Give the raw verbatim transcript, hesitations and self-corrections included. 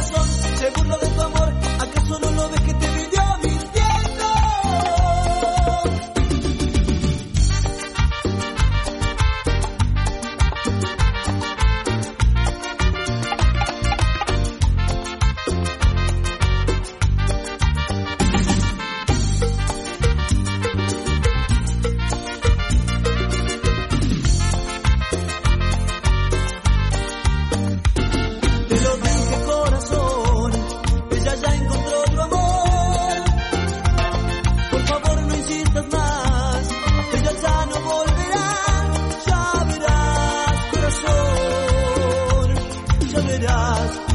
corazón se burló de tu amor. ¿Acaso no lo ves que te vivió mintiendo? Te lo dije, corazón, ella ya encontró otro amor. Por favor no insistas más, ella ya no volverá. Ya verás, corazón, ya verás.